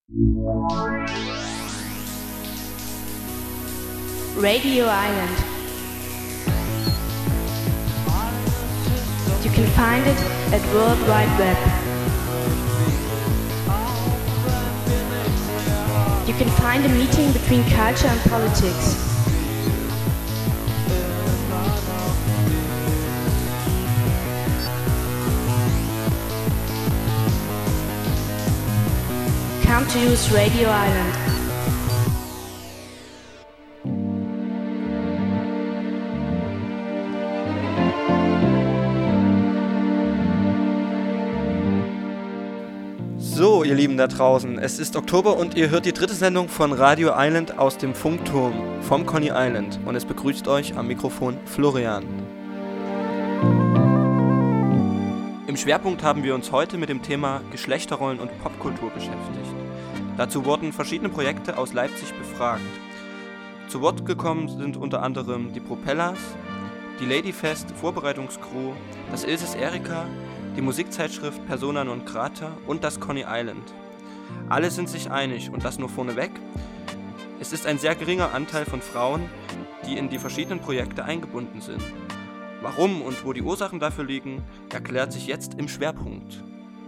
Radio Island. You can find it at World Wide Web. You can find a meeting between culture and politics. Come to use Radio Island. So, ihr Lieben da draußen, es ist Oktober und ihr hört die dritte Sendung von Radio Island aus dem Funkturm vom Coney Island. Und es begrüßt euch am Mikrofon Florian. Im Schwerpunkt haben wir uns heute mit dem Thema Geschlechterrollen und Popkultur beschäftigt. Dazu wurden verschiedene Projekte aus Leipzig befragt. Zu Wort gekommen sind unter anderem die Propellers, die Ladyfest Vorbereitungscrew, das Ilses Erika, die Musikzeitschrift Persona non grata und das Coney Island. Alle sind sich einig und das nur vorneweg. Es ist ein sehr geringer Anteil von Frauen, die in die verschiedenen Projekte eingebunden sind. Warum und wo die Ursachen dafür liegen, erklärt sich jetzt im Schwerpunkt.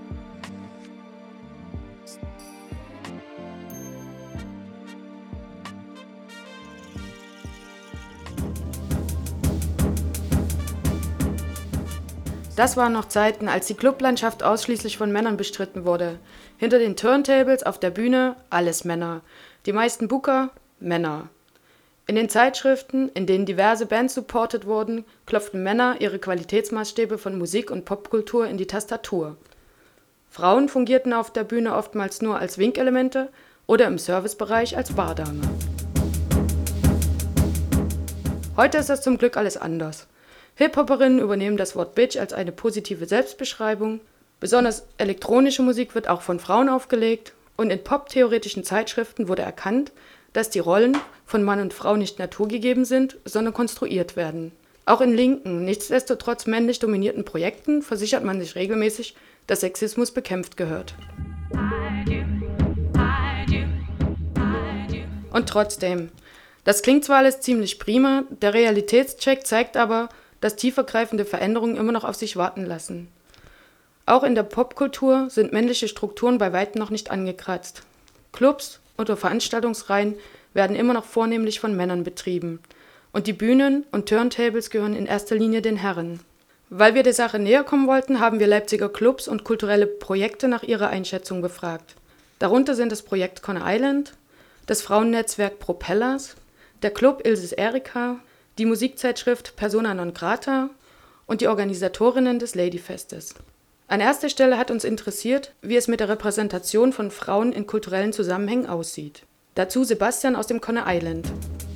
Das waren noch Zeiten, als die Clublandschaft ausschließlich von Männern bestritten wurde. Hinter den Turntables, auf der Bühne, alles Männer. Die meisten Booker, Männer. In den Zeitschriften, in denen diverse Bands supportet wurden, klopften Männer ihre Qualitätsmaßstäbe von Musik und Popkultur in die Tastatur. Frauen fungierten auf der Bühne oftmals nur als Winkelemente oder im Servicebereich als Bardame. Heute ist das zum Glück alles anders. Hip-Hoperinnen übernehmen das Wort Bitch als eine positive Selbstbeschreibung. Besonders elektronische Musik wird auch von Frauen aufgelegt. Und in poptheoretischen Zeitschriften wurde erkannt, dass die Rollen von Mann und Frau nicht naturgegeben sind, sondern konstruiert werden. Auch in linken, nichtsdestotrotz männlich dominierten Projekten versichert man sich regelmäßig, dass Sexismus bekämpft gehört. Und trotzdem, das klingt zwar alles ziemlich prima, der Realitätscheck zeigt aber, dass tiefergreifende Veränderungen immer noch auf sich warten lassen. Auch in der Popkultur sind männliche Strukturen bei weitem noch nicht angekratzt. Clubs oder Veranstaltungsreihen werden immer noch vornehmlich von Männern betrieben. Und die Bühnen und Turntables gehören in erster Linie den Herren. Weil wir der Sache näher kommen wollten, haben wir Leipziger Clubs und kulturelle Projekte nach ihrer Einschätzung befragt. Darunter sind das Projekt Coney Island, das Frauennetzwerk Propellers, der Club Ilses Erika, die Musikzeitschrift Persona non grata und die Organisatorinnen des Ladyfestes. An erster Stelle hat uns interessiert, wie es mit der Repräsentation von Frauen in kulturellen Zusammenhängen aussieht. Dazu Sebastian aus dem Coney Island.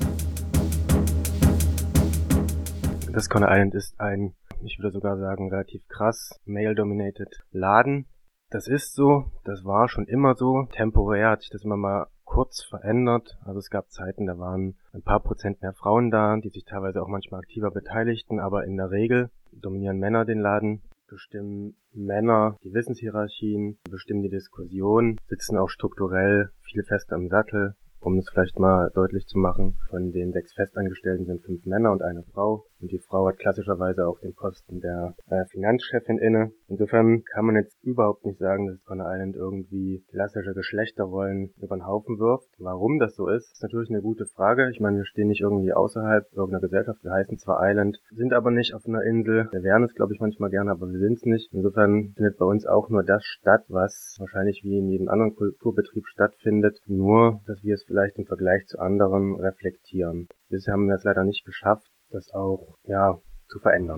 Das Coney Island ist ein, ich würde sogar sagen, relativ krass male-dominated Laden. Das ist so, das war schon immer so. Temporär hat sich das immer mal kurz verändert. Also es gab Zeiten, da waren ein paar Prozent mehr Frauen da, die sich teilweise auch manchmal aktiver beteiligten, aber in der Regel dominieren Männer den Laden, bestimmen Männer die Wissenshierarchien, bestimmen die Diskussion, sitzen auch strukturell viel fester im Sattel. Um es vielleicht mal deutlich zu machen, von den 6 Festangestellten sind 5 Männer und eine Frau. Und die Frau hat klassischerweise auch den Posten der Finanzchefin inne. Insofern kann man jetzt überhaupt nicht sagen, dass Coney Island irgendwie klassische Geschlechterrollen über den Haufen wirft. Warum das so ist natürlich eine gute Frage. Ich meine, wir stehen nicht irgendwie außerhalb irgendeiner Gesellschaft. Wir heißen zwar Island, sind aber nicht auf einer Insel. Wir wären es, glaube ich, manchmal gerne, aber wir sind es nicht. Insofern findet bei uns auch nur das statt, was wahrscheinlich wie in jedem anderen Kulturbetrieb stattfindet. Nur, dass wir es vielleicht im Vergleich zu anderen reflektieren. Bisher haben wir es leider nicht geschafft, das auch, zu verändern.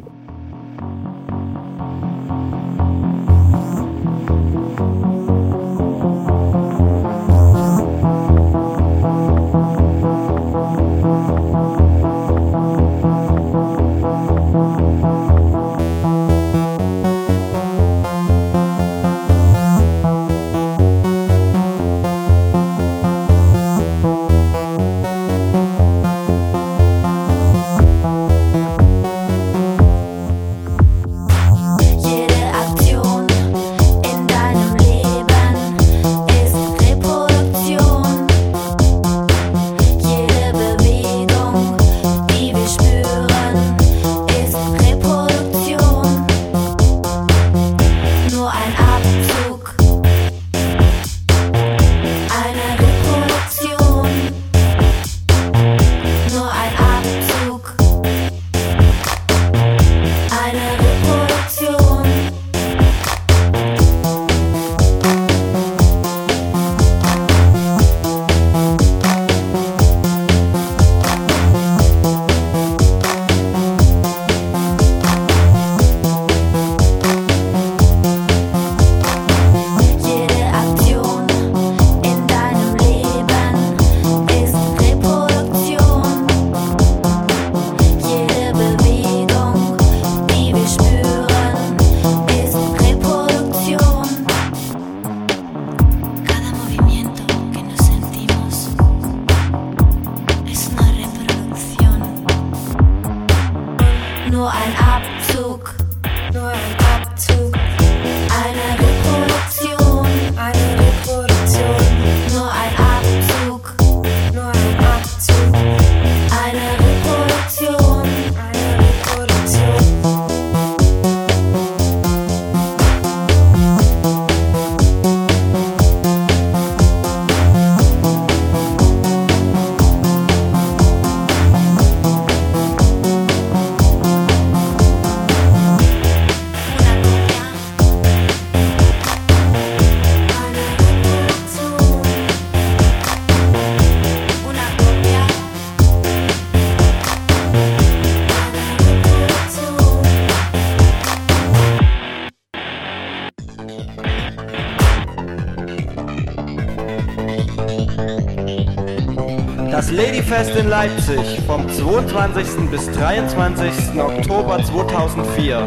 Das Ladyfest in Leipzig vom 22. bis 23. Oktober 2004.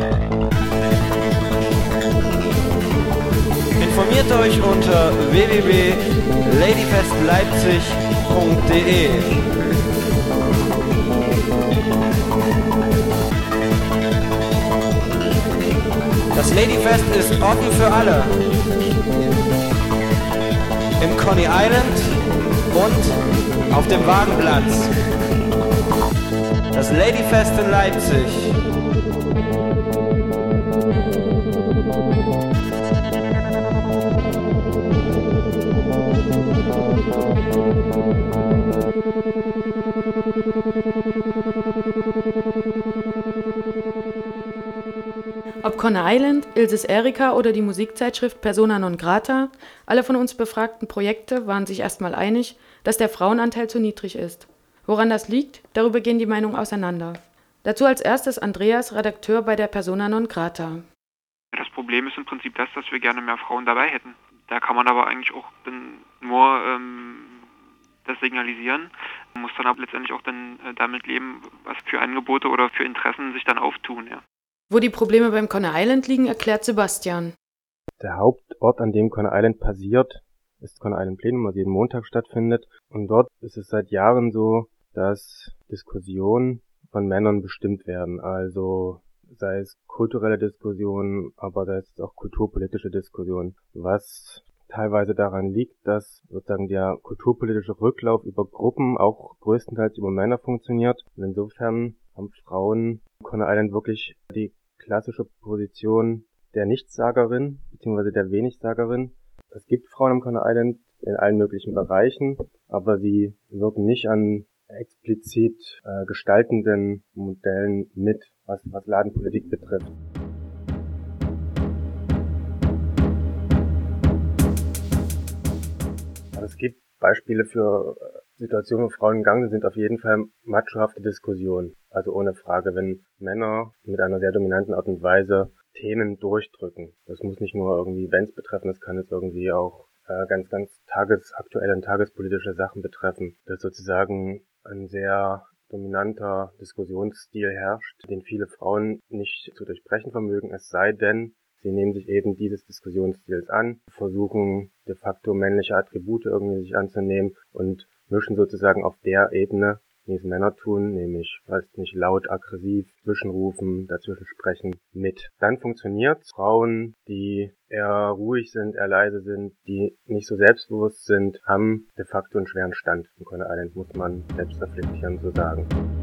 Informiert euch unter www.ladyfestleipzig.de. Das Ladyfest ist offen für alle. Im Coney Island und auf dem Wagenplatz. Das Ladyfest in Leipzig. Ob Coney Island, Ilses Erika oder die Musikzeitschrift Persona non grata, alle von uns befragten Projekte waren sich erstmal einig, dass der Frauenanteil zu niedrig ist. Woran das liegt, darüber gehen die Meinungen auseinander. Dazu als erstes Andreas, Redakteur bei der Persona non grata. Das Problem ist im Prinzip das, dass wir gerne mehr Frauen dabei hätten. Da kann man aber eigentlich auch dann nur das signalisieren. Man muss dann aber letztendlich auch dann damit leben, was für Angebote oder für Interessen sich dann auftun, ja. Wo die Probleme beim Coney Island liegen, erklärt Sebastian. Der Hauptort, an dem Coney Island passiert, ist Coney Island Plenum, was jeden Montag stattfindet. Und dort ist es seit Jahren so, dass Diskussionen von Männern bestimmt werden. Also sei es kulturelle Diskussionen, aber sei es auch kulturpolitische Diskussionen. Was teilweise daran liegt, dass sozusagen der kulturpolitische Rücklauf über Gruppen auch größtenteils über Männer funktioniert. Und insofern haben Frauen in Coney Island wirklich die klassische Position der Nichtsagerin bzw. der Wenigsagerin. Es gibt Frauen am Coney Island in allen möglichen Bereichen, aber sie wirken nicht an explizit gestaltenden Modellen mit, was Ladenpolitik betrifft. Aber es gibt Beispiele für Situationen, wo Frauen in Gang sind, auf jeden Fall machohafte Diskussionen. Also ohne Frage, wenn Männer mit einer sehr dominanten Art und Weise Themen durchdrücken. Das muss nicht nur irgendwie Events betreffen, das kann jetzt irgendwie auch ganz tagesaktuelle und tagespolitische Sachen betreffen. Dass sozusagen ein sehr dominanter Diskussionsstil herrscht, den viele Frauen nicht zu durchbrechen vermögen, es sei denn, sie nehmen sich eben dieses Diskussionsstils an, versuchen de facto männliche Attribute irgendwie sich anzunehmen und mischen sozusagen auf der Ebene, wie es Männer tun, nämlich fast nicht laut, aggressiv, zwischenrufen, dazwischen sprechen, mit. Dann funktioniert's. Frauen, die eher ruhig sind, eher leise sind, die nicht so selbstbewusst sind, haben de facto einen schweren Stand. In Coney Island muss man selbst reflektieren, so sagen.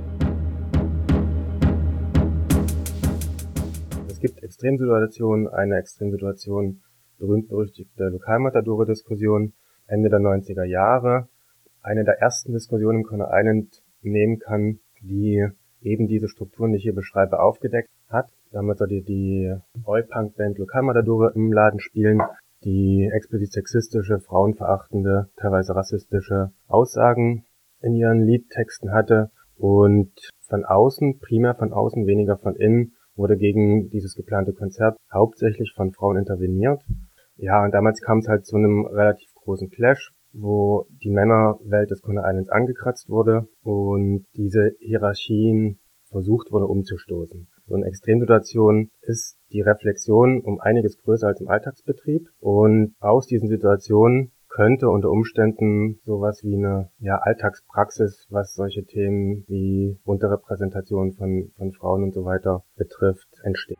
Es gibt Extremsituationen, eine Extremsituation, berühmt-berüchtigte Lokalmatadore-Diskussion, Ende der 90er Jahre. Eine der ersten Diskussionen im Coney Island nehmen kann, die eben diese Strukturen, die ich hier beschreibe, aufgedeckt hat. Damals sollte die Oi-Punk-Band Lokalmatadore im Laden spielen, die explizit sexistische, frauenverachtende, teilweise rassistische Aussagen in ihren Liedtexten hatte und von außen, primär von außen, weniger von innen, wurde gegen dieses geplante Konzert hauptsächlich von Frauen interveniert. Ja, und damals kam es halt zu einem relativ großen Clash, wo die Männerwelt des Coney Islands angekratzt wurde und diese Hierarchien versucht wurde umzustoßen. So eine Extremsituation ist die Reflexion um einiges größer als im Alltagsbetrieb und aus diesen Situationen könnte unter Umständen sowas wie eine Alltagspraxis, was solche Themen wie Unterrepräsentation von Frauen und so weiter betrifft, entstehen.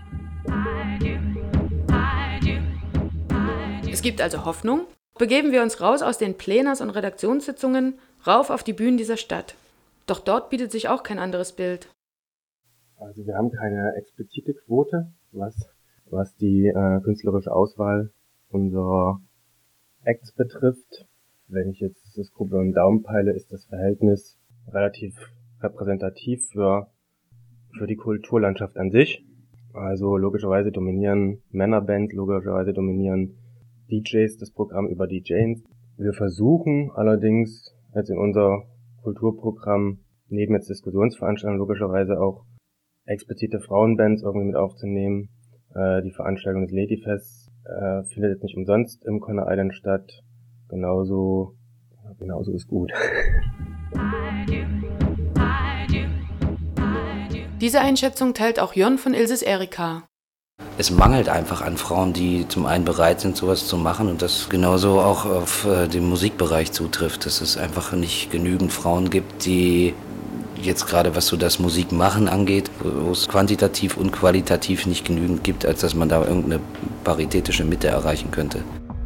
Es gibt also Hoffnung. Begeben wir uns raus aus den Plenars- und Redaktionssitzungen, rauf auf die Bühnen dieser Stadt. Doch dort bietet sich auch kein anderes Bild. Also wir haben keine explizite Quote, was die künstlerische Auswahl unserer Acts betrifft. Wenn ich jetzt das grob über den Daumen peile, ist das Verhältnis relativ repräsentativ für die Kulturlandschaft an sich. Also logischerweise dominieren Männerbands, logischerweise dominieren DJs das Programm über DJs. Wir versuchen allerdings jetzt in unser Kulturprogramm neben jetzt Diskussionsveranstaltungen logischerweise auch explizite Frauenbands irgendwie mit aufzunehmen. Die Veranstaltung des Ladyfests findet jetzt nicht umsonst im Coney Island statt. genauso ist gut. Diese Einschätzung teilt auch Jörn von Ilses Erika. Es mangelt einfach an Frauen, die zum einen bereit sind, sowas zu machen und das genauso auch auf den Musikbereich zutrifft, dass es einfach nicht genügend Frauen gibt, die jetzt gerade was so das Musikmachen angeht, wo es quantitativ und qualitativ nicht genügend gibt, als dass man da irgendeine paritätische Mitte erreichen könnte.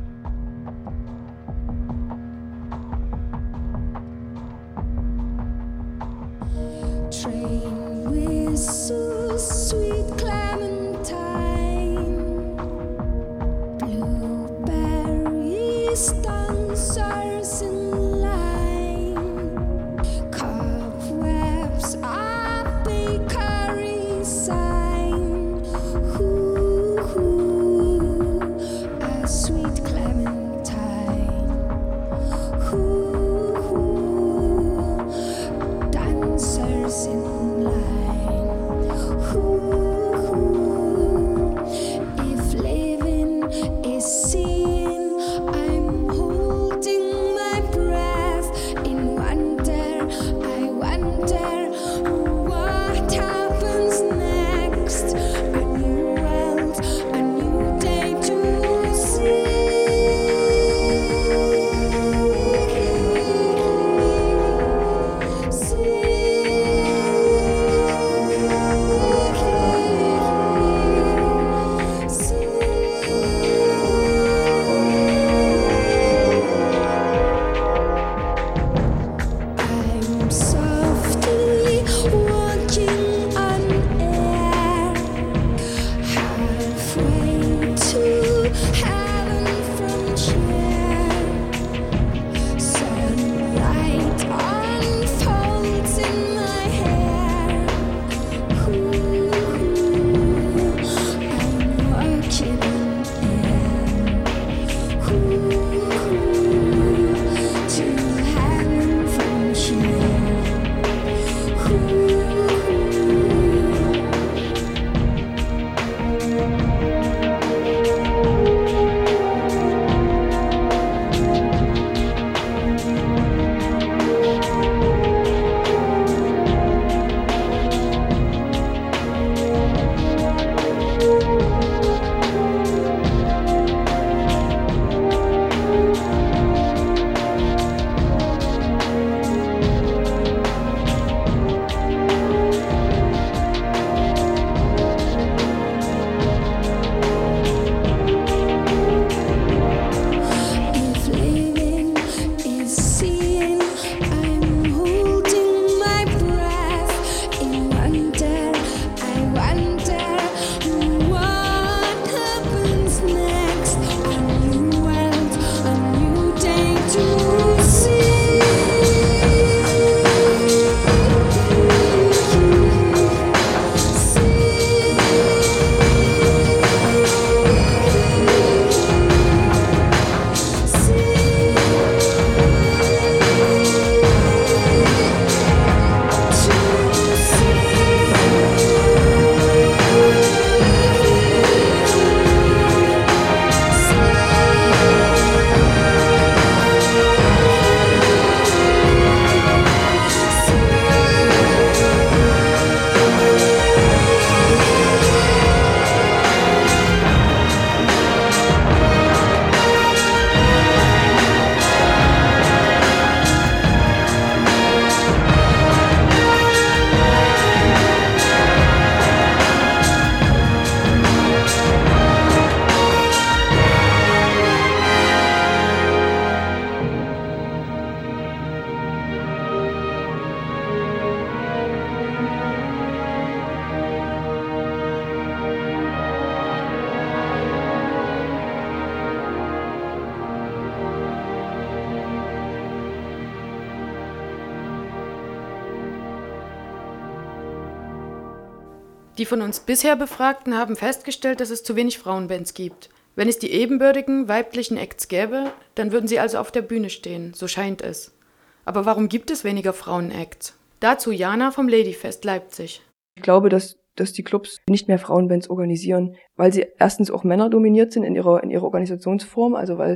Die von uns bisher Befragten haben festgestellt, dass es zu wenig Frauenbands gibt. Wenn es die ebenbürtigen weiblichen Acts gäbe, dann würden sie also auf der Bühne stehen, so scheint es. Aber warum gibt es weniger Frauen-Acts? Dazu Jana vom Ladyfest Leipzig. Ich glaube, dass die Clubs nicht mehr Frauenbands organisieren, weil sie erstens auch männerdominiert sind in ihrer Organisationsform, also weil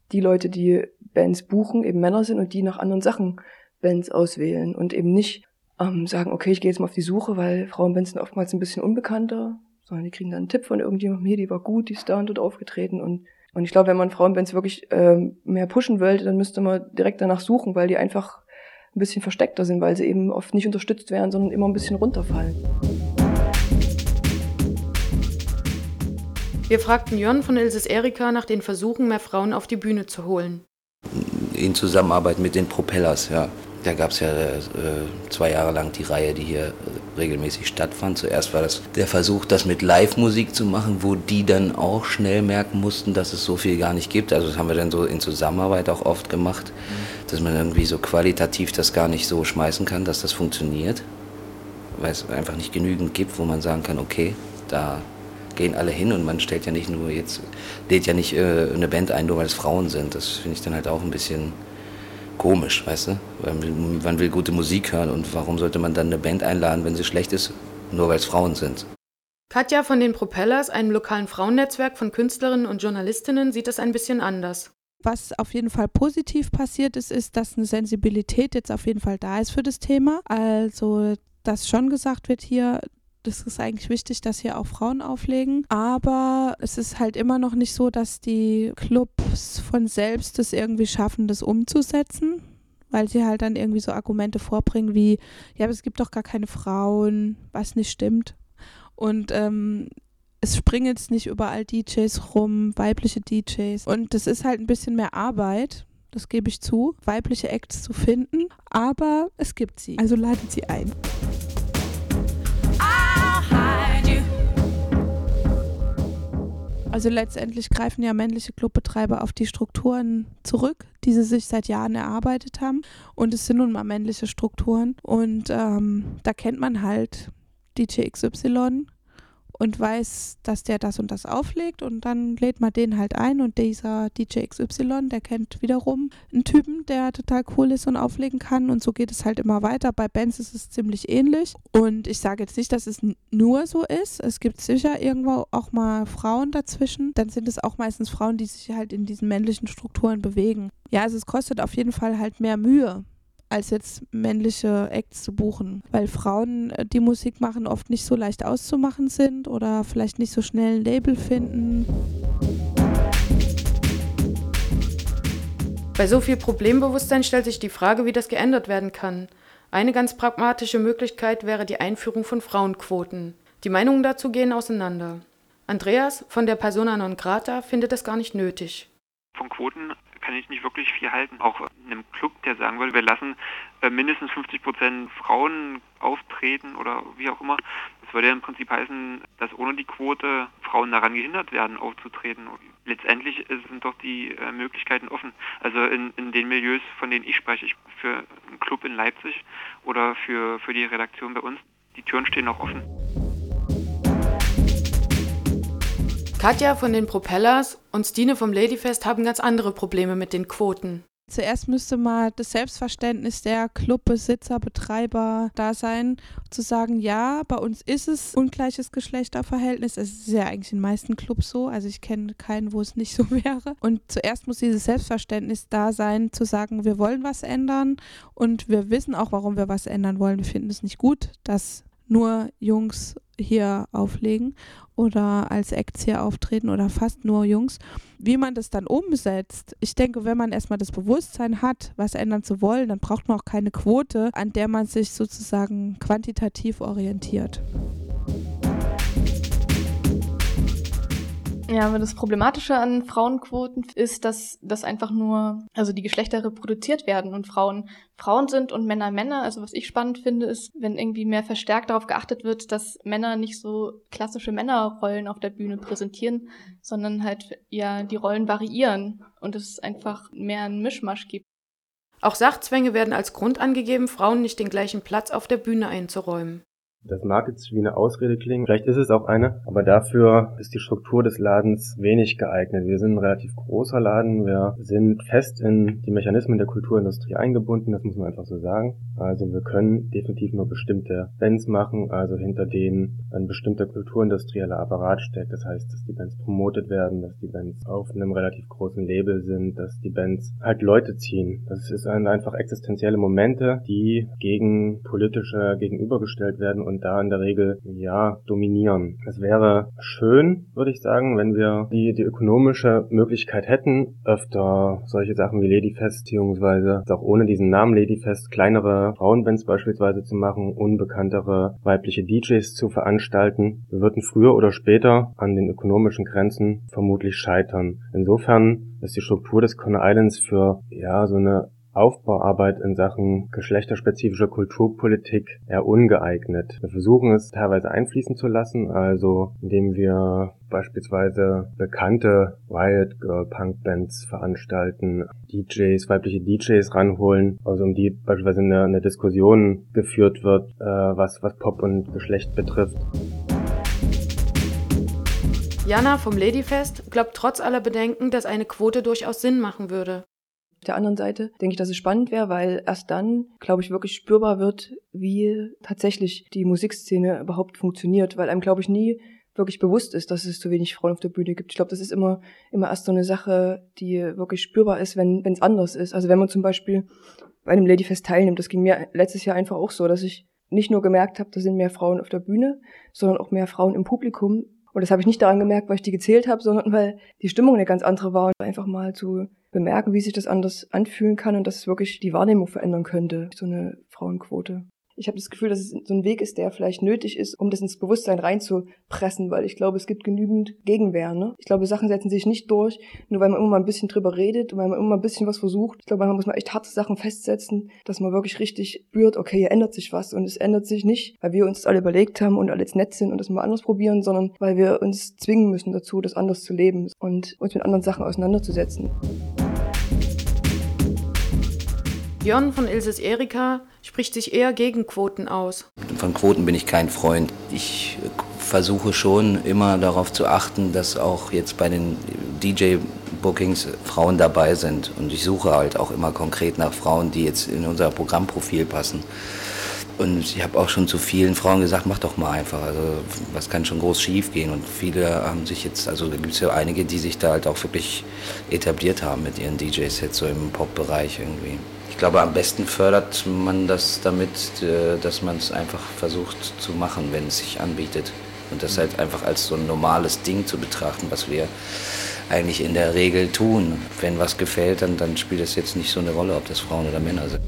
die Leute, die Bands buchen, eben Männer sind und die nach anderen Sachen Bands auswählen und eben nicht sagen, okay, ich gehe jetzt mal auf die Suche, weil Frauenbands sind oftmals ein bisschen unbekannter, sondern die kriegen dann einen Tipp von irgendjemandem, hier, die war gut, die ist da und dort aufgetreten und ich glaube, wenn man Frauenbands wirklich mehr pushen wollte, dann müsste man direkt danach suchen, weil die einfach ein bisschen versteckter sind, weil sie eben oft nicht unterstützt werden, sondern immer ein bisschen runterfallen. Wir fragten Jon von Ilses Erika nach den Versuchen, mehr Frauen auf die Bühne zu holen. In Zusammenarbeit mit den Propellers, ja. Da gab es ja 2 Jahre lang die Reihe, die hier regelmäßig stattfand. Zuerst war das der Versuch, das mit Live-Musik zu machen, wo die dann auch schnell merken mussten, dass es so viel gar nicht gibt. Also das haben wir dann so in Zusammenarbeit auch oft gemacht, dass man irgendwie so qualitativ das gar nicht so schmeißen kann, dass das funktioniert. Weil es einfach nicht genügend gibt, wo man sagen kann, okay, da gehen alle hin und man stellt ja nicht nur jetzt, lädt ja nicht eine Band ein, nur weil es Frauen sind. Das finde ich dann halt auch ein bisschen komisch, weißt du? Man will gute Musik hören und warum sollte man dann eine Band einladen, wenn sie schlecht ist, nur weil es Frauen sind? Katja von den Propellers, einem lokalen Frauennetzwerk von Künstlerinnen und Journalistinnen, sieht das ein bisschen anders. Was auf jeden Fall positiv passiert ist, ist, dass eine Sensibilität jetzt auf jeden Fall da ist für das Thema. Also, dass schon gesagt wird hier, das ist eigentlich wichtig, dass hier auch Frauen auflegen. Aber es ist halt immer noch nicht so, dass die Clubs von selbst es irgendwie schaffen, das umzusetzen. Weil sie halt dann irgendwie so Argumente vorbringen wie, ja, aber es gibt doch gar keine Frauen, was nicht stimmt. Und es springen jetzt nicht überall DJs rum, weibliche DJs. Und das ist halt ein bisschen mehr Arbeit, das gebe ich zu, weibliche Acts zu finden. Aber es gibt sie, also laden sie ein. Also letztendlich greifen ja männliche Clubbetreiber auf die Strukturen zurück, die sie sich seit Jahren erarbeitet haben. Und es sind nun mal männliche Strukturen. Und da kennt man halt DJ XY und weiß, dass der das und das auflegt. Und dann lädt man den halt ein. Und dieser DJ XY, der kennt wiederum einen Typen, der total cool ist und auflegen kann. Und so geht es halt immer weiter. Bei Bands ist es ziemlich ähnlich. Und ich sage jetzt nicht, dass es nur so ist. Es gibt sicher irgendwo auch mal Frauen dazwischen. Dann sind es auch meistens Frauen, die sich halt in diesen männlichen Strukturen bewegen. Ja, also es kostet auf jeden Fall halt mehr Mühe, als jetzt männliche Acts zu buchen. Weil Frauen, die Musik machen, oft nicht so leicht auszumachen sind oder vielleicht nicht so schnell ein Label finden. Bei so viel Problembewusstsein stellt sich die Frage, wie das geändert werden kann. Eine ganz pragmatische Möglichkeit wäre die Einführung von Frauenquoten. Die Meinungen dazu gehen auseinander. Andreas von der Persona non grata findet das gar nicht nötig. Von Quoten kann ich nicht wirklich viel halten. Auch in einem Club, der sagen würde, wir lassen mindestens 50% Frauen auftreten oder wie auch immer. Das würde ja im Prinzip heißen, dass ohne die Quote Frauen daran gehindert werden, aufzutreten. Letztendlich sind doch die Möglichkeiten offen. Also in den Milieus, von denen ich spreche, für einen Club in Leipzig oder für die Redaktion bei uns, die Türen stehen noch offen. Katja von den Propellers und Stine vom Ladyfest haben ganz andere Probleme mit den Quoten. Zuerst müsste mal das Selbstverständnis der Clubbesitzer, Betreiber da sein, zu sagen, ja, bei uns ist es ungleiches Geschlechterverhältnis. Es ist ja eigentlich in den meisten Clubs so, also ich kenne keinen, wo es nicht so wäre. Und zuerst muss dieses Selbstverständnis da sein, zu sagen, wir wollen was ändern und wir wissen auch, warum wir was ändern wollen. Wir finden es nicht gut, dass nur Jungs hier auflegen oder als Acts hier auftreten oder fast nur Jungs. Wie man das dann umsetzt, ich denke, wenn man erstmal das Bewusstsein hat, was ändern zu wollen, dann braucht man auch keine Quote, an der man sich sozusagen quantitativ orientiert. Ja, aber das Problematische an Frauenquoten ist, dass das einfach nur, also die Geschlechter reproduziert werden und Frauen Frauen sind und Männer Männer. Also was ich spannend finde, ist, wenn irgendwie mehr verstärkt darauf geachtet wird, dass Männer nicht so klassische Männerrollen auf der Bühne präsentieren, sondern halt ja die Rollen variieren und es einfach mehr einen Mischmasch gibt. Auch Sachzwänge werden als Grund angegeben, Frauen nicht den gleichen Platz auf der Bühne einzuräumen. Das mag jetzt wie eine Ausrede klingen, vielleicht ist es auch eine, aber dafür ist die Struktur des Ladens wenig geeignet. Wir sind ein relativ großer Laden, wir sind fest in die Mechanismen der Kulturindustrie eingebunden, das muss man einfach so sagen. Also wir können definitiv nur bestimmte Bands machen, also hinter denen ein bestimmter kulturindustrieller Apparat steckt. Das heißt, dass die Bands promotet werden, dass die Bands auf einem relativ großen Label sind, dass die Bands halt Leute ziehen. Das ist einfach existenzielle Momente, die gegen politische gegenübergestellt werden und da in der Regel, dominieren. Es wäre schön, würde ich sagen, wenn wir die ökonomische Möglichkeit hätten, öfter solche Sachen wie Ladyfest, beziehungsweise auch ohne diesen Namen Ladyfest, kleinere Frauenbands beispielsweise zu machen, unbekanntere weibliche DJs zu veranstalten. Wir würden früher oder später an den ökonomischen Grenzen vermutlich scheitern. Insofern ist die Struktur des Coney Islands für, so eine Aufbauarbeit in Sachen geschlechterspezifischer Kulturpolitik eher ungeeignet. Wir versuchen es teilweise einfließen zu lassen, also indem wir beispielsweise bekannte Riot Girl Punk Bands veranstalten, weibliche DJs ranholen, also um die beispielsweise eine Diskussion geführt wird, was Pop und Geschlecht betrifft. Jana vom Ladyfest glaubt trotz aller Bedenken, dass eine Quote durchaus Sinn machen würde. Auf der anderen Seite denke ich, dass es spannend wäre, weil erst dann, glaube ich, wirklich spürbar wird, wie tatsächlich die Musikszene überhaupt funktioniert, weil einem, glaube ich, nie wirklich bewusst ist, dass es zu wenig Frauen auf der Bühne gibt. Ich glaube, das ist immer erst so eine Sache, die wirklich spürbar ist, wenn es anders ist. Also wenn man zum Beispiel bei einem Ladyfest teilnimmt, das ging mir letztes Jahr einfach auch so, dass ich nicht nur gemerkt habe, da sind mehr Frauen auf der Bühne, sondern auch mehr Frauen im Publikum. Und das habe ich nicht daran gemerkt, weil ich die gezählt habe, sondern weil die Stimmung eine ganz andere war. Und einfach mal zu bemerken, wie sich das anders anfühlen kann und dass es wirklich die Wahrnehmung verändern könnte, so eine Frauenquote. Ich habe das Gefühl, dass es so ein Weg ist, der vielleicht nötig ist, um das ins Bewusstsein reinzupressen, weil ich glaube, es gibt genügend Gegenwehr. Ne? Ich glaube, Sachen setzen sich nicht durch, nur weil man immer mal ein bisschen drüber redet und weil man immer mal ein bisschen was versucht. Ich glaube, man muss mal echt harte Sachen festsetzen, dass man wirklich richtig spürt, okay, hier ändert sich was. Und es ändert sich nicht, weil wir uns das alle überlegt haben und alle jetzt nett sind und das mal anders probieren, sondern weil wir uns zwingen müssen dazu, das anders zu leben und uns mit anderen Sachen auseinanderzusetzen. Björn von Ilses Erika spricht sich eher gegen Quoten aus. Von Quoten bin ich kein Freund. Ich versuche schon immer darauf zu achten, dass auch jetzt bei den DJ-Bookings Frauen dabei sind. Und ich suche halt auch immer konkret nach Frauen, die jetzt in unser Programmprofil passen. Und ich habe auch schon zu vielen Frauen gesagt, mach doch mal einfach, also was kann schon groß schief gehen. Und viele haben sich jetzt, also da gibt es ja einige, die sich da halt auch wirklich etabliert haben mit ihren DJs jetzt so im Pop-Bereich irgendwie. Ich glaube, am besten fördert man das damit, dass man es einfach versucht zu machen, wenn es sich anbietet. Und das halt einfach als so ein normales Ding zu betrachten, was wir eigentlich in der Regel tun. Wenn was gefällt, dann spielt es jetzt nicht so eine Rolle, ob das Frauen oder Männer sind.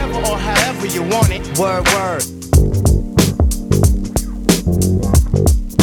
Word.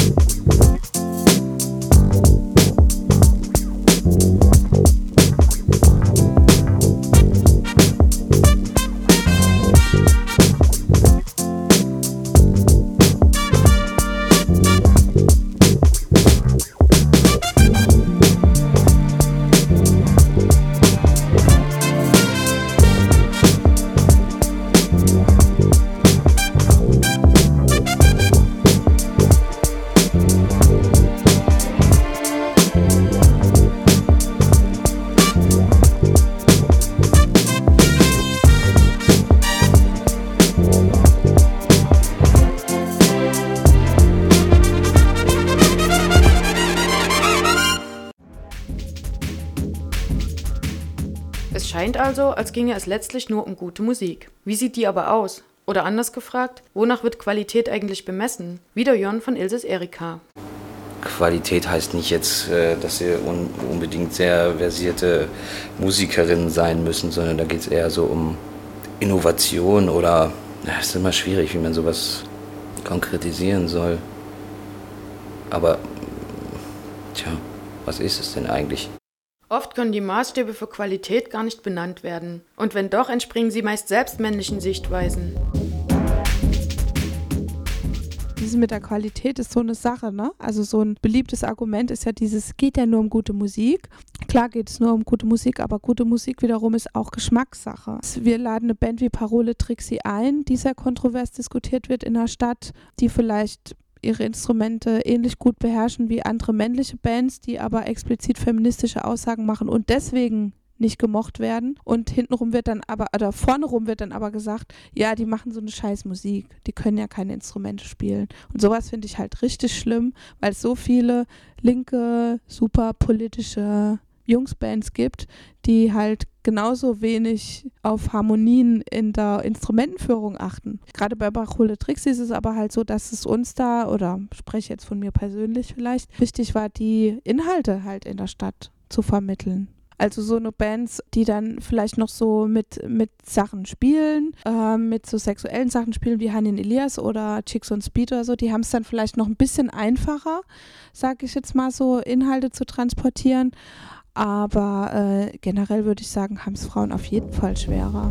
Scheint also, als ginge es letztlich nur um gute Musik. Wie sieht die aber aus? Oder anders gefragt, wonach wird Qualität eigentlich bemessen? Wieder Jörn von Ilses Erika. Qualität heißt nicht jetzt, dass sie unbedingt sehr versierte Musikerinnen sein müssen, sondern da geht es eher so um Innovation oder, es ist immer schwierig, wie man sowas konkretisieren soll. Aber, was ist es denn eigentlich? Oft können die Maßstäbe für Qualität gar nicht benannt werden. Und wenn doch, entspringen sie meist selbst männlichen Sichtweisen. Dieses mit der Qualität ist so eine Sache, ne? Also so ein beliebtes Argument ist ja dieses, geht ja nur um gute Musik. Klar geht es nur um gute Musik, aber gute Musik wiederum ist auch Geschmackssache. Wir laden eine Band wie Parole Trixie ein, die sehr kontrovers diskutiert wird in der Stadt, die vielleicht ihre Instrumente ähnlich gut beherrschen wie andere männliche Bands, die aber explizit feministische Aussagen machen und deswegen nicht gemocht werden. Und hintenrum wird dann aber, oder vornerum wird dann aber gesagt, ja, die machen so eine scheiß Musik, die können ja keine Instrumente spielen. Und sowas finde ich halt richtig schlimm, weil es so viele linke, super politische Jungsbands gibt, die halt genauso wenig auf Harmonien in der Instrumentenführung achten. Gerade bei Parole Trixie ist es aber halt so, dass es uns da, oder spreche jetzt von mir persönlich vielleicht, wichtig war, die Inhalte halt in der Stadt zu vermitteln. Also so eine Bands, die dann vielleicht noch so mit Sachen spielen, mit so sexuellen Sachen spielen wie Hanin Elias oder Chicks on Speed oder so, die haben es dann vielleicht noch ein bisschen einfacher, sage ich jetzt mal so, Inhalte zu transportieren. Aber generell würde ich sagen, haben es Frauen auf jeden Fall schwerer.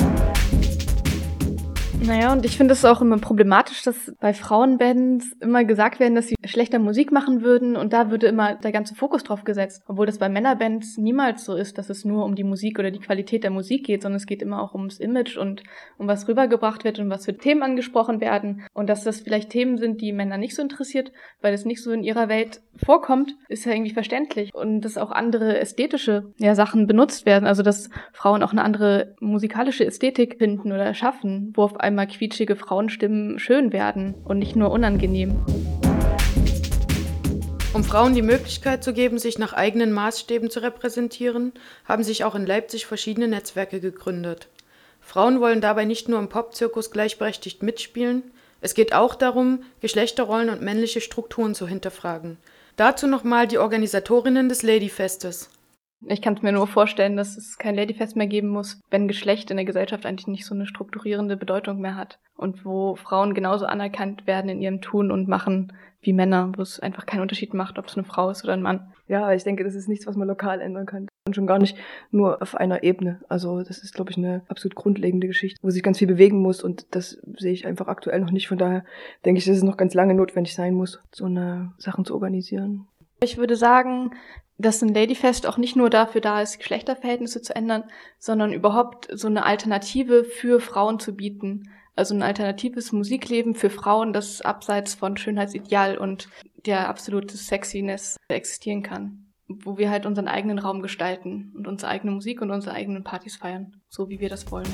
Naja, und ich finde es auch immer problematisch, dass bei Frauenbands immer gesagt werden, dass sie schlechter Musik machen würden und da würde immer der ganze Fokus drauf gesetzt. Obwohl das bei Männerbands niemals so ist, dass es nur um die Musik oder die Qualität der Musik geht, sondern es geht immer auch ums Image und um was rübergebracht wird und was für Themen angesprochen werden. Und dass das vielleicht Themen sind, die Männer nicht so interessiert, weil es nicht so in ihrer Welt vorkommt, ist ja irgendwie verständlich. Und dass auch andere ästhetische Sachen benutzt werden, also dass Frauen auch eine andere musikalische Ästhetik finden oder erschaffen, wo auf einmal quietschige Frauenstimmen schön werden und nicht nur unangenehm. Um Frauen die Möglichkeit zu geben, sich nach eigenen Maßstäben zu repräsentieren, haben sich auch in Leipzig verschiedene Netzwerke gegründet. Frauen wollen dabei nicht nur im Popzirkus gleichberechtigt mitspielen, es geht auch darum, Geschlechterrollen und männliche Strukturen zu hinterfragen. Dazu nochmal die Organisatorinnen des Ladyfestes. Ich kann es mir nur vorstellen, dass es kein Ladyfest mehr geben muss, wenn Geschlecht in der Gesellschaft eigentlich nicht so eine strukturierende Bedeutung mehr hat. Und wo Frauen genauso anerkannt werden in ihrem Tun und Machen wie Männer, wo es einfach keinen Unterschied macht, ob es eine Frau ist oder ein Mann. Ja, ich denke, das ist nichts, was man lokal ändern kann. Und schon gar nicht nur auf einer Ebene. Also das ist, glaube ich, eine absolut grundlegende Geschichte, wo sich ganz viel bewegen muss. Und das sehe ich einfach aktuell noch nicht. Von daher denke ich, dass es noch ganz lange notwendig sein muss, so eine Sachen zu organisieren. Ich würde sagen, dass ein Ladyfest auch nicht nur dafür da ist, Geschlechterverhältnisse zu ändern, sondern überhaupt so eine Alternative für Frauen zu bieten. Also ein alternatives Musikleben für Frauen, das abseits von Schönheitsideal und der absolute Sexiness existieren kann. Wo wir halt unseren eigenen Raum gestalten und unsere eigene Musik und unsere eigenen Partys feiern, so wie wir das wollen.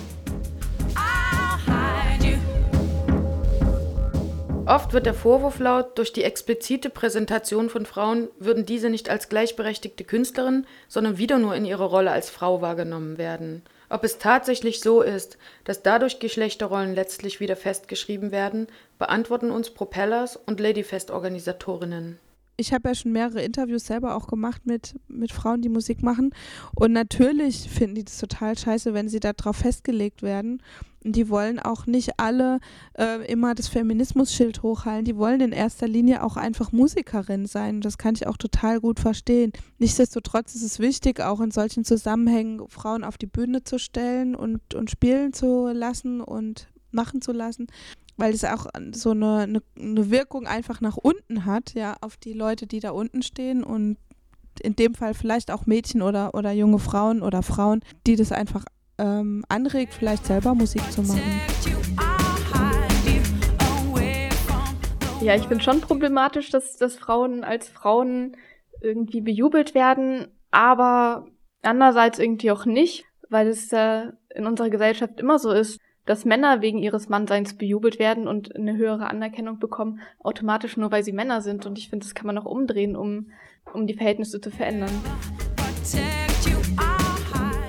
Oft wird der Vorwurf laut, durch die explizite Präsentation von Frauen würden diese nicht als gleichberechtigte Künstlerin, sondern wieder nur in ihrer Rolle als Frau wahrgenommen werden. Ob es tatsächlich so ist, dass dadurch Geschlechterrollen letztlich wieder festgeschrieben werden, beantworten uns Propellers und Ladyfest-Organisatorinnen. Ich habe ja schon mehrere Interviews selber auch gemacht mit Frauen, die Musik machen. Und natürlich finden die das total scheiße, wenn sie da drauf festgelegt werden. Und die wollen auch nicht alle immer das Feminismus-Schild hochhalten. Die wollen in erster Linie auch einfach Musikerin sein. Das kann ich auch total gut verstehen. Nichtsdestotrotz ist es wichtig, auch in solchen Zusammenhängen Frauen auf die Bühne zu stellen und spielen zu lassen und machen zu lassen. Weil es auch so eine Wirkung einfach nach unten hat, ja, auf die Leute, die da unten stehen und in dem Fall vielleicht auch Mädchen oder junge Frauen oder Frauen, die das einfach anregt, vielleicht selber Musik zu machen. Ja, ich finde schon problematisch, dass Frauen als Frauen irgendwie bejubelt werden, aber andererseits irgendwie auch nicht, weil es in unserer Gesellschaft immer so ist, dass Männer wegen ihres Mannseins bejubelt werden und eine höhere Anerkennung bekommen, automatisch nur, weil sie Männer sind. Und ich finde, das kann man auch umdrehen, um die Verhältnisse zu verändern.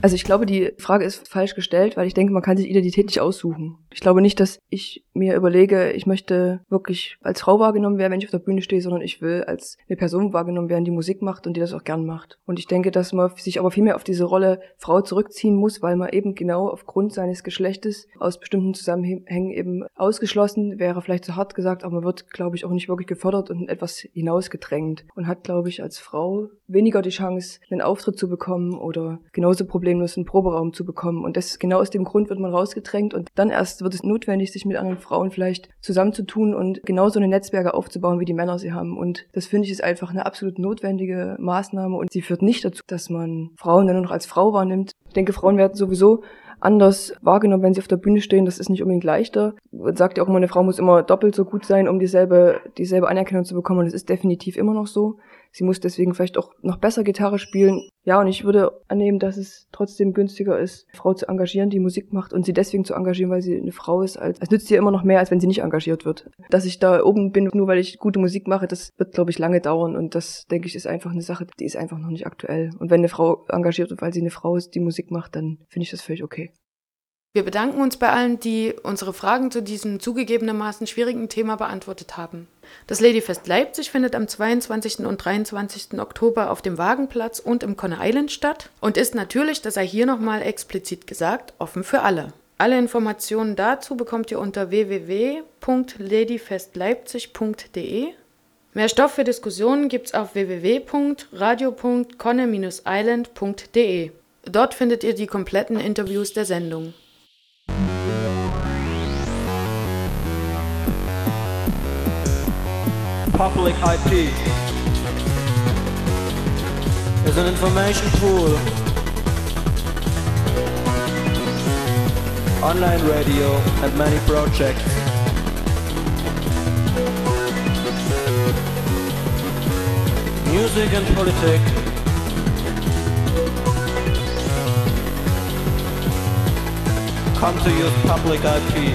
Also ich glaube, die Frage ist falsch gestellt, weil ich denke, man kann sich Identität nicht aussuchen. Ich glaube nicht, dass ich mir überlege, ich möchte wirklich als Frau wahrgenommen werden, wenn ich auf der Bühne stehe, sondern ich will als eine Person wahrgenommen werden, die Musik macht und die das auch gern macht. Und ich denke, dass man sich aber viel mehr auf diese Rolle Frau zurückziehen muss, weil man eben genau aufgrund seines Geschlechtes aus bestimmten Zusammenhängen eben ausgeschlossen wäre, vielleicht zu hart gesagt, aber man wird, glaube ich, auch nicht wirklich gefördert und etwas hinausgedrängt und hat, glaube ich, als Frau weniger die Chance, einen Auftritt zu bekommen oder genauso problemlos einen Proberaum zu bekommen. Und das genau aus dem Grund wird man rausgedrängt und dann erst wird es notwendig, sich mit anderen Frauen vielleicht zusammenzutun und genauso eine Netzwerke aufzubauen, wie die Männer sie haben. Und das finde ich ist einfach eine absolut notwendige Maßnahme und sie führt nicht dazu, dass man Frauen dann nur noch als Frau wahrnimmt. Ich denke, Frauen werden sowieso anders wahrgenommen, wenn sie auf der Bühne stehen. Das ist nicht unbedingt leichter. Man sagt ja auch immer, eine Frau muss immer doppelt so gut sein, um dieselbe Anerkennung zu bekommen. Und das ist definitiv immer noch so. Sie muss deswegen vielleicht auch noch besser Gitarre spielen. Ja, und ich würde annehmen, dass es trotzdem günstiger ist, eine Frau zu engagieren, die Musik macht und sie deswegen zu engagieren, weil sie eine Frau ist. Es nützt ihr immer noch mehr, als wenn sie nicht engagiert wird. Dass ich da oben bin, nur weil ich gute Musik mache, das wird, glaube ich, lange dauern. Und das, denke ich, ist einfach eine Sache, die ist einfach noch nicht aktuell. Und wenn eine Frau engagiert wird, weil sie eine Frau ist, die Musik macht, dann finde ich das völlig okay. Wir bedanken uns bei allen, die unsere Fragen zu diesem zugegebenermaßen schwierigen Thema beantwortet haben. Das Ladyfest Leipzig findet am 22. und 23. Oktober auf dem Wagenplatz und im Conner Island statt und ist natürlich, das sei hier nochmal explizit gesagt, offen für alle. Alle Informationen dazu bekommt ihr unter www.ladyfestleipzig.de. Mehr Stoff für Diskussionen gibt's auf www.radio.conner-island.de. Dort findet ihr die kompletten Interviews der Sendung. Public IP is an information pool, online radio and many projects. Music and politics. Come to use public IP.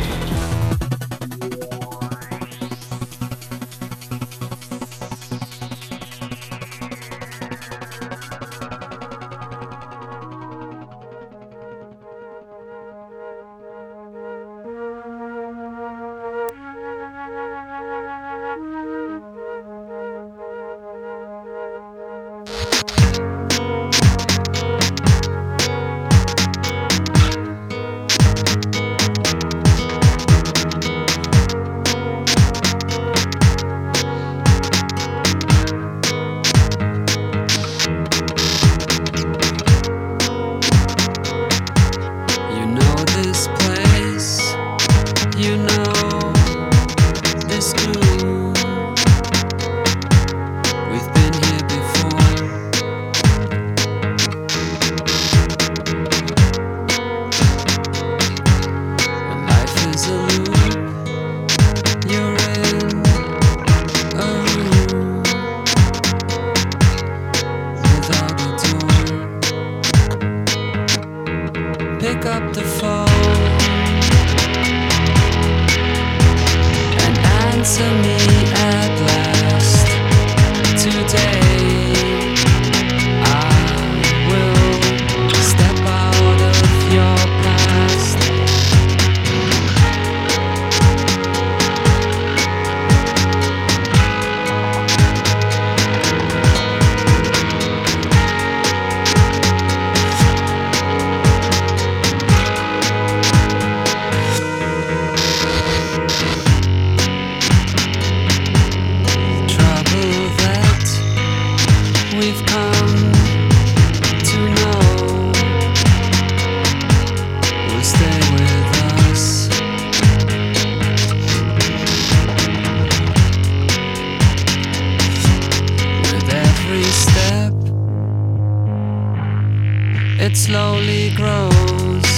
slowly grows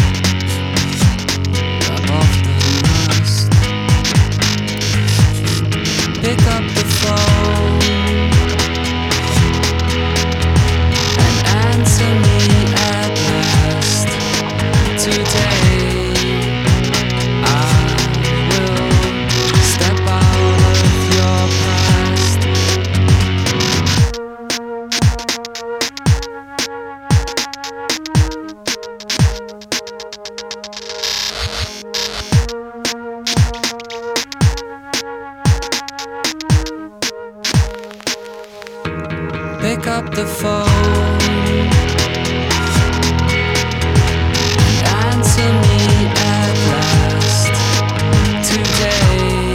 above the rust. Pick up the phone and answer me at last. Today I will step out of your past. pick up the phone and answer me at last. Today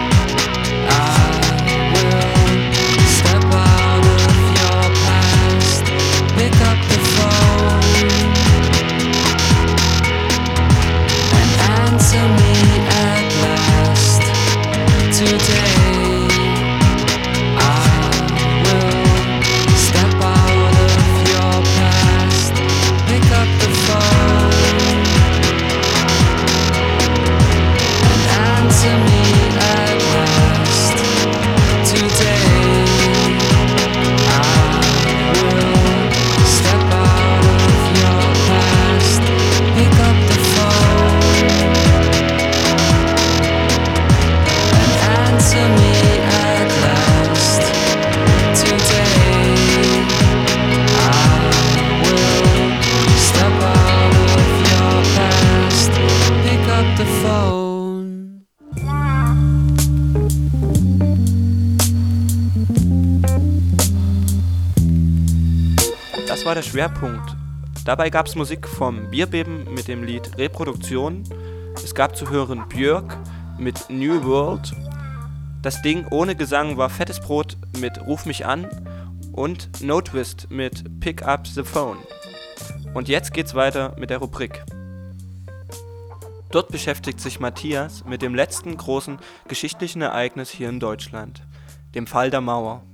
I will step out of your past. Pick up the phone and answer me at last. Today Das war der Schwerpunkt. Dabei gab es Musik vom Bierbeben mit dem Lied Reproduktion. Es gab zu hören Björk mit New World. Das Ding ohne Gesang war Fettes Brot mit Ruf mich an und No Twist mit Pick Up the Phone. Und jetzt geht's weiter mit der Rubrik. Dort beschäftigt sich Matthias mit dem letzten großen geschichtlichen Ereignis hier in Deutschland, dem Fall der Mauer.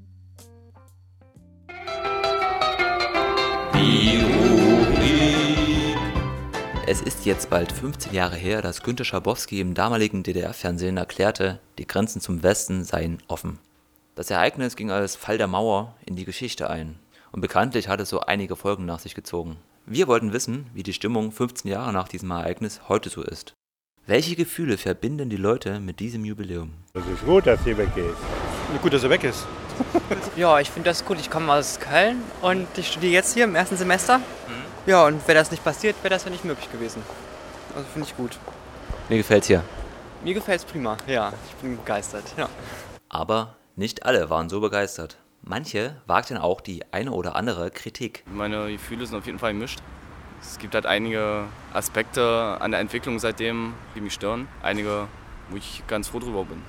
Es ist jetzt bald 15 Jahre her, dass Günter Schabowski im damaligen DDR-Fernsehen erklärte, die Grenzen zum Westen seien offen. Das Ereignis ging als Fall der Mauer in die Geschichte ein und bekanntlich hat es so einige Folgen nach sich gezogen. Wir wollten wissen, wie die Stimmung 15 Jahre nach diesem Ereignis heute so ist. Welche Gefühle verbinden die Leute mit diesem Jubiläum? Es ist gut, dass sie weg ist. Gut, dass er weg ist. Ja, ich finde das gut. Ich komme aus Köln und ich studiere jetzt hier im ersten Semester. Ja, und wäre das nicht passiert, wäre das ja nicht möglich gewesen. Also finde ich gut. Mir gefällt's hier. Mir gefällt's prima, ja. Ich bin begeistert, ja. Aber nicht alle waren so begeistert. Manche wagten auch die eine oder andere Kritik. Meine Gefühle sind auf jeden Fall gemischt. Es gibt halt einige Aspekte an der Entwicklung seitdem, die mich stören. Einige, wo ich ganz froh drüber bin.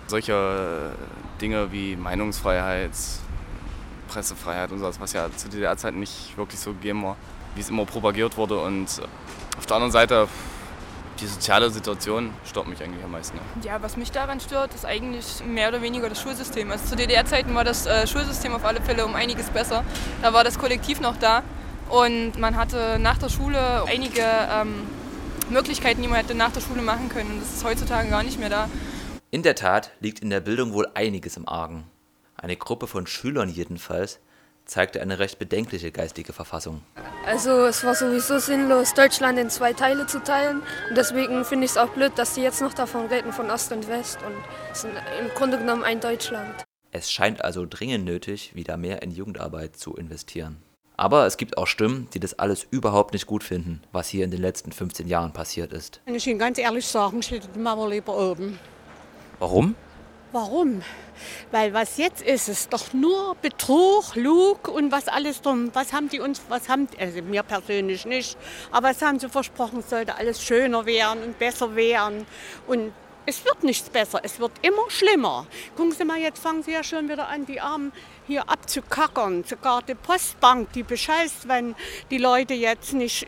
Solche Dinge wie Meinungsfreiheit, Pressefreiheit und sowas, was ja zu DDR-Zeiten nicht wirklich so gegeben war, wie es immer propagiert wurde. Und auf der anderen Seite, die soziale Situation stört mich eigentlich am meisten. Ja, was mich daran stört, ist eigentlich mehr oder weniger das Schulsystem. Also zu DDR-Zeiten war das Schulsystem auf alle Fälle um einiges besser. Da war das Kollektiv noch da und man hatte nach der Schule einige Möglichkeiten, die man hätte nach der Schule machen können. Und das ist heutzutage gar nicht mehr da. In der Tat liegt in der Bildung wohl einiges im Argen. Eine Gruppe von Schülern jedenfalls zeigte eine recht bedenkliche geistige Verfassung. Also es war sowieso sinnlos, Deutschland in 2 Teile zu teilen. Und deswegen finde ich es auch blöd, dass die jetzt noch davon reden, von Ost und West. Und es ist im Grunde genommen ein Deutschland. Es scheint also dringend nötig, wieder mehr in Jugendarbeit zu investieren. Aber es gibt auch Stimmen, die das alles überhaupt nicht gut finden, was hier in den letzten 15 Jahren passiert ist. Kann ich Ihnen ganz ehrlich sagen, ich hätte die Mauer lieber oben. Warum? Warum? Weil was jetzt ist doch nur Betrug, Lug und was alles drum. Was haben die uns, also mir persönlich nicht, aber was haben sie versprochen, es sollte alles schöner werden und besser werden. Und es wird nichts besser, es wird immer schlimmer. Gucken Sie mal, jetzt fangen Sie ja schon wieder an, die Armen hier abzukackern. Sogar die Postbank, die bescheißt, wenn die Leute jetzt nicht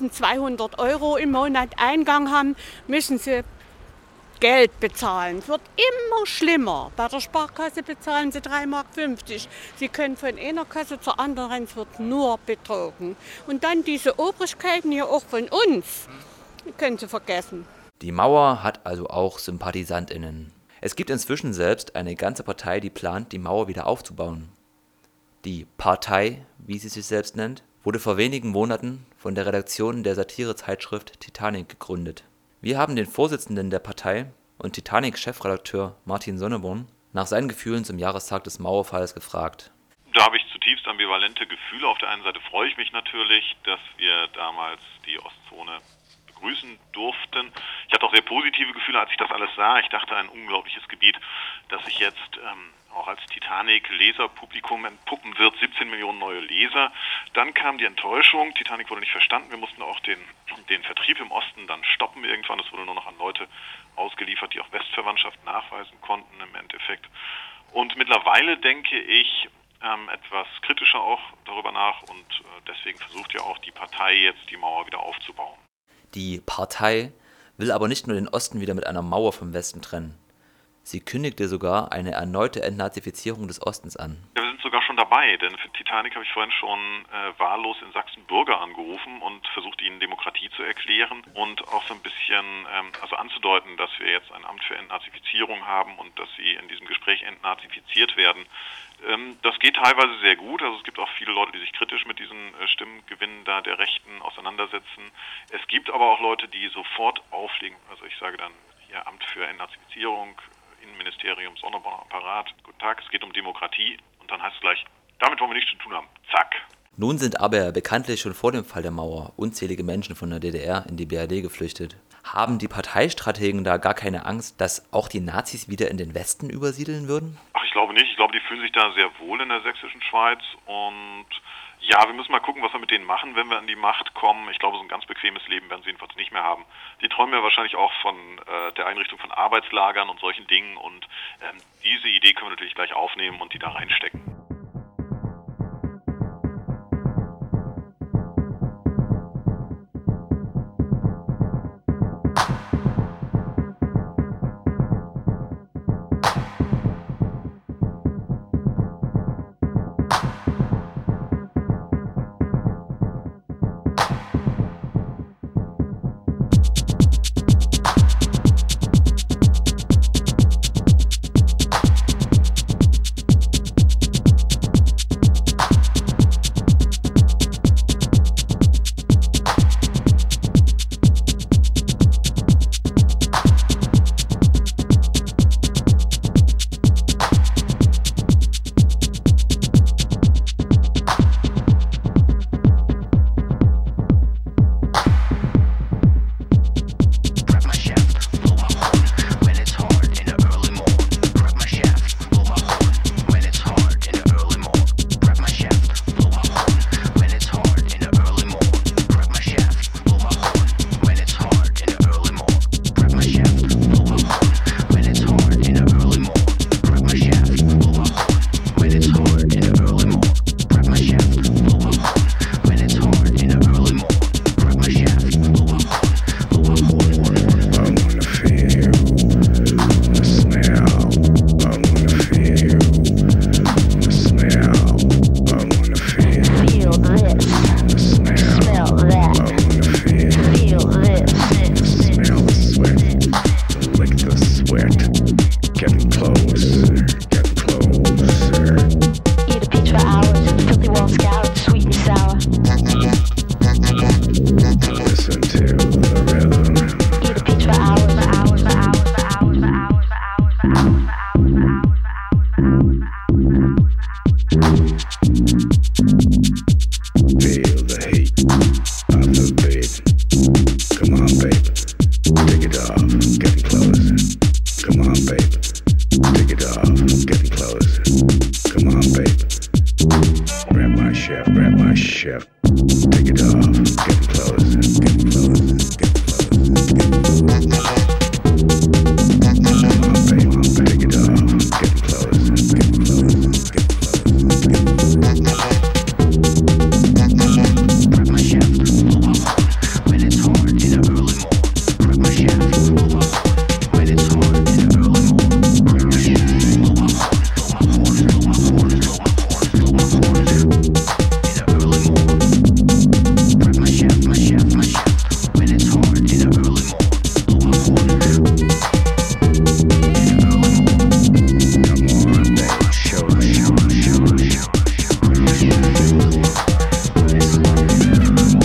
1.200 € im Monat Eingang haben, müssen sie Geld bezahlen. Es wird immer schlimmer. Bei der Sparkasse bezahlen sie 3,50 Mark. Sie können von einer Kasse zur anderen rennen, es wird nur betrogen. Und dann diese Obrigkeiten hier auch von uns, die können sie vergessen. Die Mauer hat also auch SympathisantInnen. Es gibt inzwischen selbst eine ganze Partei, die plant, die Mauer wieder aufzubauen. Die Partei, wie sie sich selbst nennt, wurde vor wenigen Monaten von der Redaktion der Satirezeitschrift Titanic gegründet. Wir haben den Vorsitzenden der Partei und Titanic-Chefredakteur Martin Sonneborn nach seinen Gefühlen zum Jahrestag des Mauerfalls gefragt. Da habe ich zutiefst ambivalente Gefühle. Auf der einen Seite freue ich mich natürlich, dass wir damals die Ostzone begrüßen durften. Ich hatte auch sehr positive Gefühle, als ich das alles sah. Ich dachte, ein unglaubliches Gebiet, das sich jetzt auch als Titanic-Leserpublikum entpuppen wird, 17 Millionen neue Leser. Dann kam die Enttäuschung, Titanic wurde nicht verstanden, wir mussten auch den Vertrieb im Osten dann stoppen irgendwann. Es wurde nur noch an Leute ausgeliefert, die auch Westverwandtschaft nachweisen konnten im Endeffekt. Und mittlerweile denke ich etwas kritischer auch darüber nach und deswegen versucht ja auch die Partei jetzt die Mauer wieder aufzubauen. Die Partei will aber nicht nur den Osten wieder mit einer Mauer vom Westen trennen. Sie kündigte sogar eine erneute Entnazifizierung des Ostens an. Ja, wir sind sogar schon dabei, denn für Titanic habe ich vorhin schon wahllos in Sachsen Bürger angerufen und versucht, ihnen Demokratie zu erklären und auch so ein bisschen anzudeuten, dass wir jetzt ein Amt für Entnazifizierung haben und dass sie in diesem Gespräch entnazifiziert werden. Das geht teilweise sehr gut, also es gibt auch viele Leute, die sich kritisch mit diesen Stimmgewinnen da der Rechten auseinandersetzen. Es gibt aber auch Leute, die sofort auflegen, also ich sage dann hier Amt für Entnazifizierung, Innenministerium, Sonderapparat, guten Tag, es geht um Demokratie und dann heißt es gleich, damit wollen wir nichts zu tun haben, zack. Nun sind aber bekanntlich schon vor dem Fall der Mauer unzählige Menschen von der DDR in die BRD geflüchtet. Haben die Parteistrategen da gar keine Angst, dass auch die Nazis wieder in den Westen übersiedeln würden? Ach, ich glaube nicht. Ich glaube, die fühlen sich da sehr wohl in der sächsischen Schweiz und ja, wir müssen mal gucken, was wir mit denen machen, wenn wir an die Macht kommen. Ich glaube, so ein ganz bequemes Leben werden sie jedenfalls nicht mehr haben. Die träumen ja wahrscheinlich auch von der Einrichtung von Arbeitslagern und solchen Dingen und diese Idee können wir natürlich gleich aufnehmen und die da reinstecken.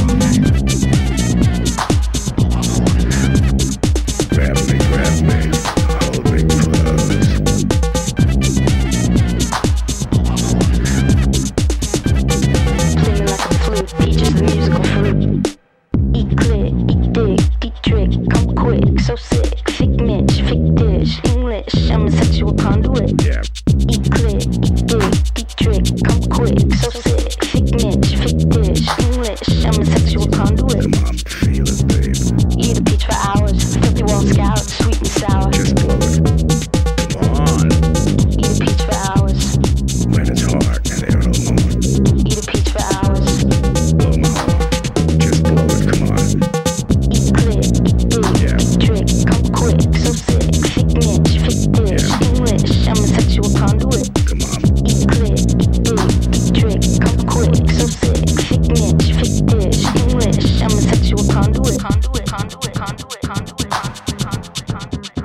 Grab me. quick, so sick. Sick Mitch, fick dish, English, I'm a sexual conduit. Eat click, eat dick, eat trick, come quick, so sick. Sick Mitch, fick dish, English, I'm a sexual conduit. Come on, feel it, babe. Eat a peach for hours, filthy wall scout, sweet and sour. Just blow it. Come on. Eat a peach for hours. When it's hard and they're alone. Eat a peach for hours. Blow my horn. Just blow it, come on. Eat click, eat dick, eat trick, come quick, so sick. Sick Mitch, fick dish, English, I'm a sexual conduit. Come on. Eat click, eat dick, eat trick, come quick, so sick. Sick Mitch, fick dish, English, I'm a sexual conduit. Conduit, conduit, conduit, conduit, conduit, conduit,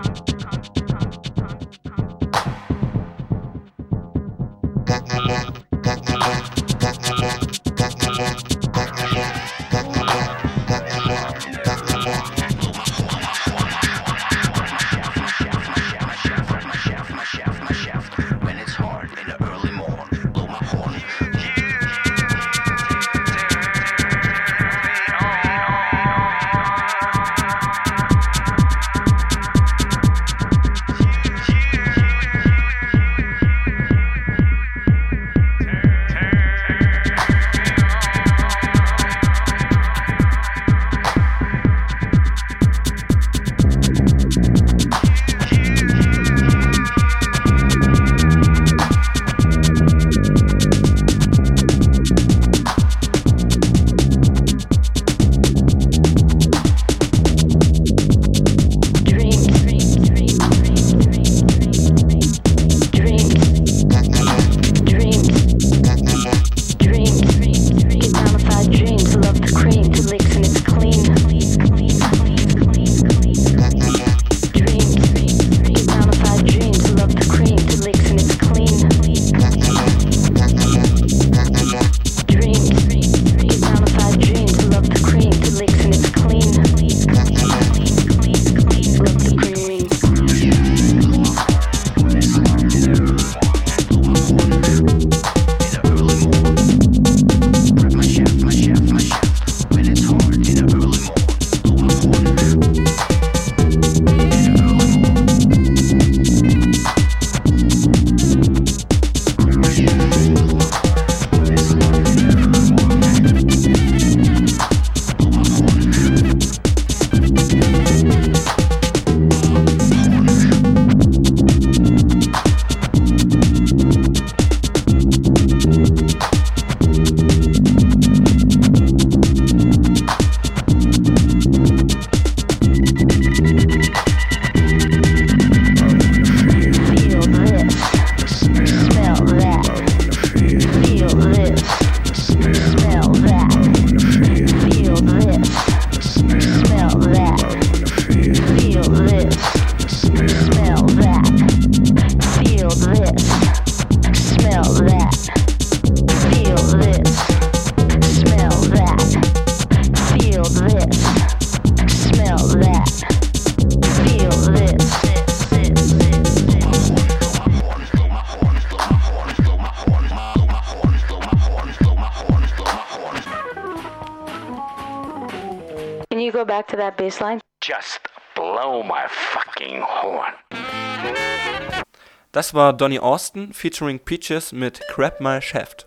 back to that bass line? Just blow my fucking horn. Das war Donny Austin featuring Peaches mit Grab My Shaft.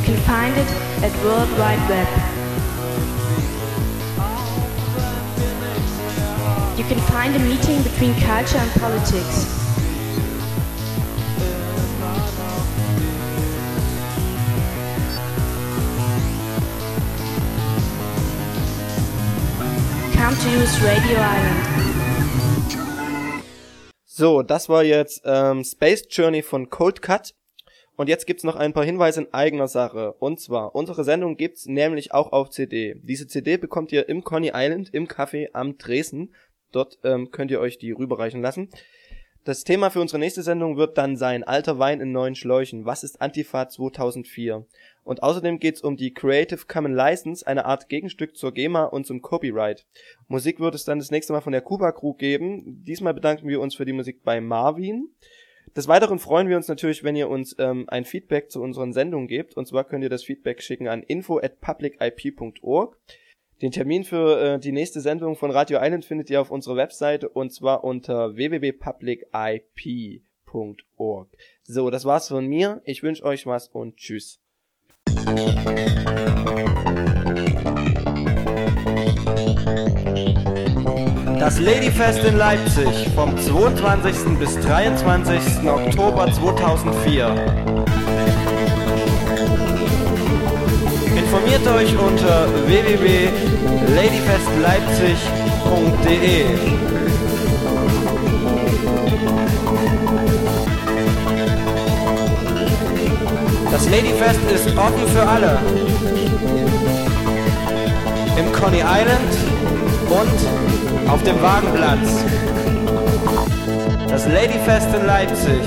can find it at World Wide Web. You can find a meeting between culture and politics. Come to use Radio Island. So, das war jetzt Space Journey von Cold Cut. Und jetzt gibt's noch ein paar Hinweise in eigener Sache. Und zwar, unsere Sendung gibt's nämlich auch auf CD. Diese CD bekommt ihr im Coney Island, im Café am Dresden. Dort könnt ihr euch die rüberreichen lassen. Das Thema für unsere nächste Sendung wird dann sein Alter Wein in neuen Schläuchen. Was ist Antifa 2004? Und außerdem geht's um die Creative Commons License, eine Art Gegenstück zur GEMA und zum Copyright. Musik wird es dann das nächste Mal von der Kuba Crew geben. Diesmal bedanken wir uns für die Musik bei Marvin. Des Weiteren freuen wir uns natürlich, wenn ihr uns ein Feedback zu unseren Sendungen gebt. Und zwar könnt ihr das Feedback schicken an info@publicip.org. Den Termin für die nächste Sendung von Radio Island findet ihr auf unserer Webseite und zwar unter www.publicip.org. So, das war's von mir. Ich wünsche euch was und tschüss. Das Ladyfest in Leipzig vom 22. bis 23. Oktober 2004. Informiert euch unter www.ladyfestleipzig.de. Das Ladyfest ist offen für alle. Im Coney Island und auf dem Wagenplatz. Das Ladyfest in Leipzig.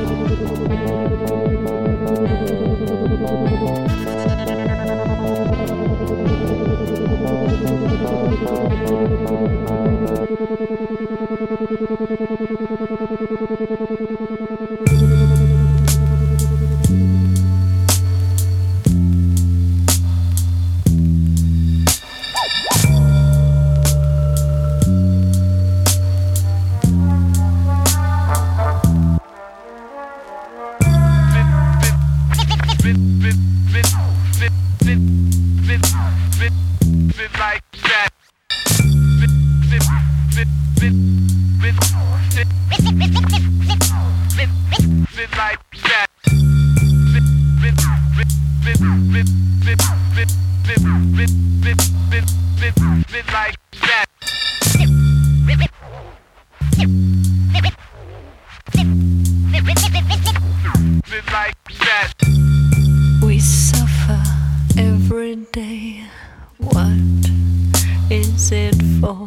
We suffer every day. What is it for?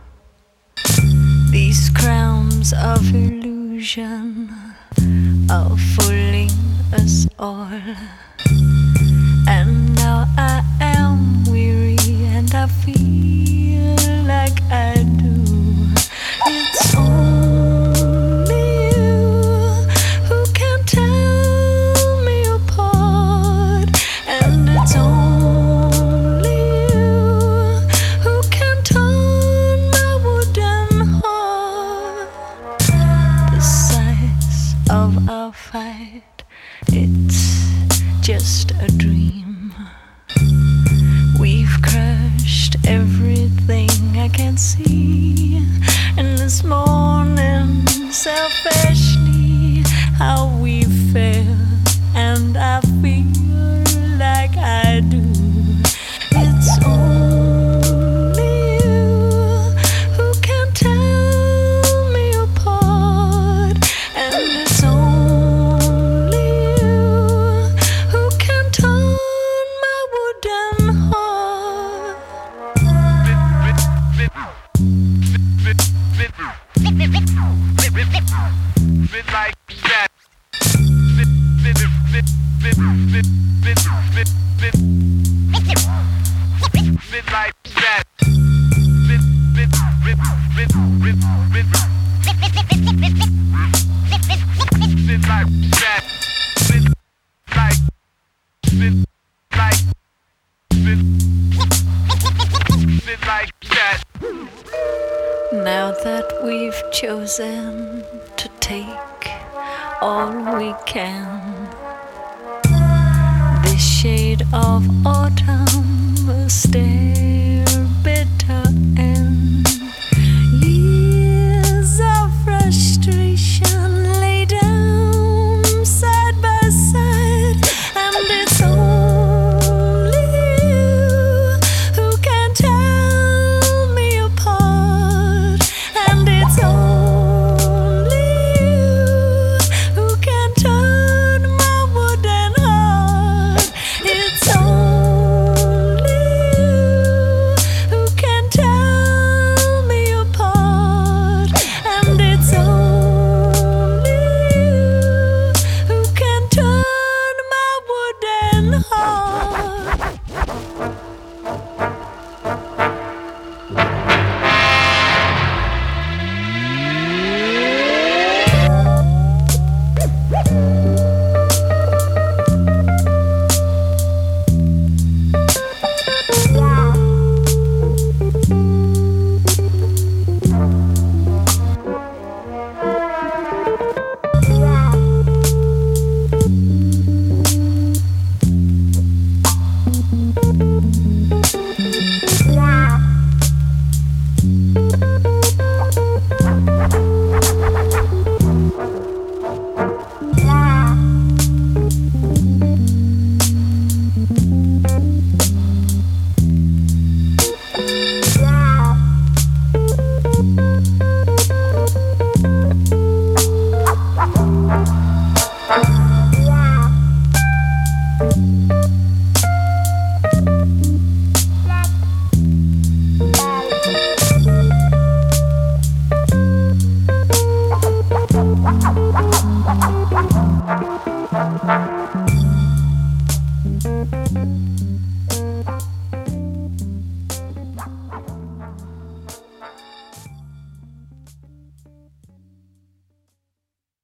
These crowns of illusion are fooling us all. And now I am weary and I feel like I do. It's only you who can tell me apart. And it's only you who can turn my wooden heart. The size of our fight, it's just a dream. We've crushed everything I can see. And this morning, selfishly, how we feel, and I feel like I do. It's only you who can tell me apart, and it's only you who can turn my wooden heart. Now that we've chosen to take all we can, this shade of autumn will stare bitter and years of frustration lay down side by side, and it's only you who can tell me apart, and it's only you who can turn my wooden heart. It's only you who can tell me apart, and it's only you who can turn my wooden heart.